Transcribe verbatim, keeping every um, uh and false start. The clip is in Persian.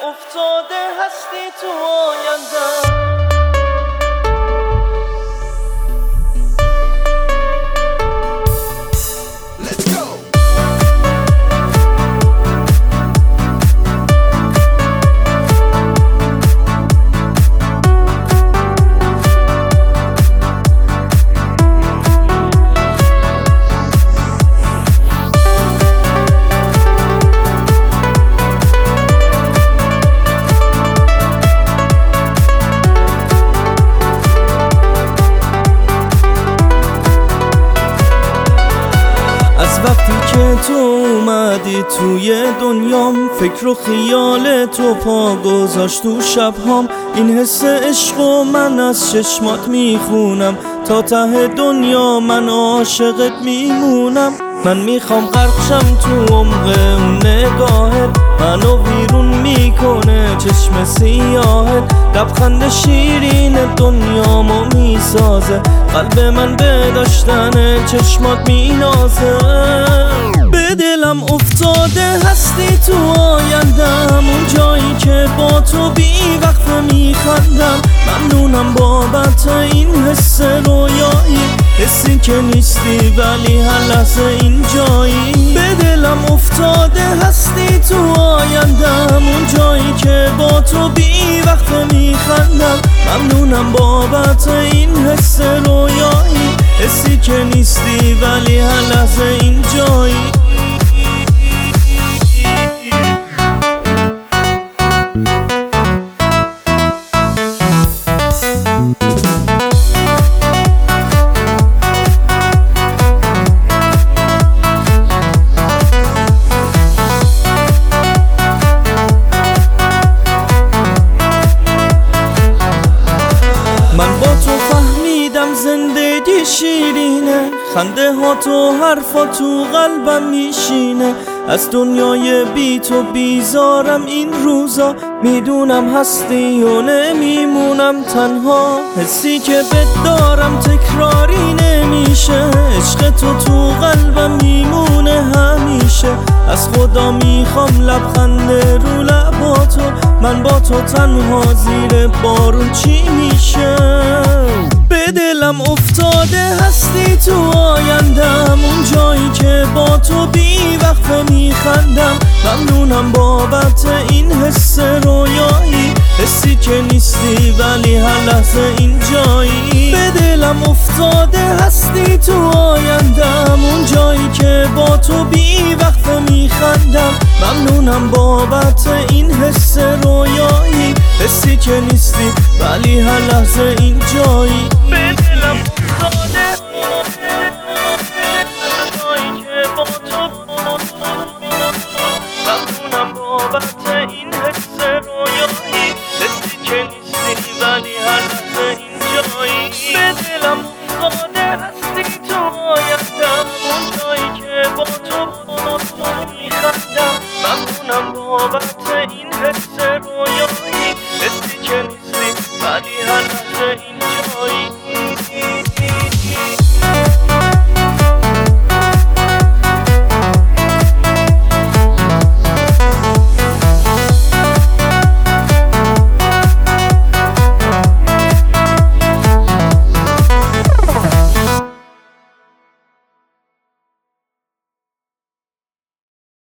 افتاده هستی تو آیندم. وقتی که تو اومدی توی دنیام، فکر و خیال تو پا گذاشت تو شبهام. این حس عشق و من از چشمات میخونم، تا ته دنیا من عاشقت میمونم. من میخوام غرقشم تو عمق اون نگاهت، منو ویرون میکنه چشم سیاهت. لبخند شیرین دنیامو میسازه، قلب من به داشتن چشمات مینازه. به دلم افتاده هستی تو آیندم، اون جایی که با تو بی وقفه میخندم. ممنونم بابت این حس رویایی، حسی که نیستی ولی هر لحظه اینجایی. به دلم افتاده هستی تو آیندم، اون جایی که با تو بی وقفه میخندم. ممنونم بابت این حس رویایی، حسی که نیستی ولی هر لحظه اینجایی. من با تو فهمیدم زندگی شیرینه، خنده ها تو حرفا تو قلبم میشینه. از دنیای بی تو بیزارم این روزا، میدونم هستی و نمیمونم تنها. حسی که بهت دارم تکراری نمیشه، عشق تو تو قلبم میمونه همیشه. از خدا میخوام لبخند رو لباتو، من با تو تنها زیر بارون چی میشه. به دلم افتاده هستی تو آیندم، اون جایی که با تو بی وقفه میخندم. ممنونم بابت این حس رویایی، حسی که نیستی ولی هر لحظه اینجایی. به دلم افتاده هستی تو آیندم، اون جایی که با تو بی وقفه میخندم. ممنونم بابت این حس رویایی، حسی که نیستی ولی هر لحظه اینجایی. به دلم افتاده جایی که با تو، ممنونم بابت این حس رویایی، حسی که نیستی ولی هر لحظه اینجایی. به دلم افتاده هستی تو آیندم، اون جایی که با تو میخندم. ممنونم بابت این حس رویایی.